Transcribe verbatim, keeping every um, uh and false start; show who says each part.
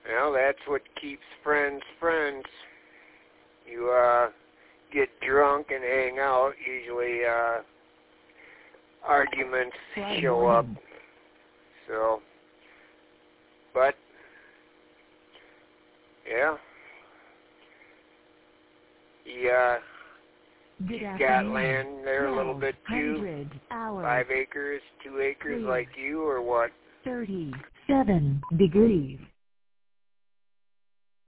Speaker 1: Well, that's what keeps friends friends. You uh, get drunk and hang out. Usually uh, arguments show up. So, but, yeah. He, uh, he's got land there a little bit too. Five acres, two acres like you, or what?
Speaker 2: thirty-seven degrees.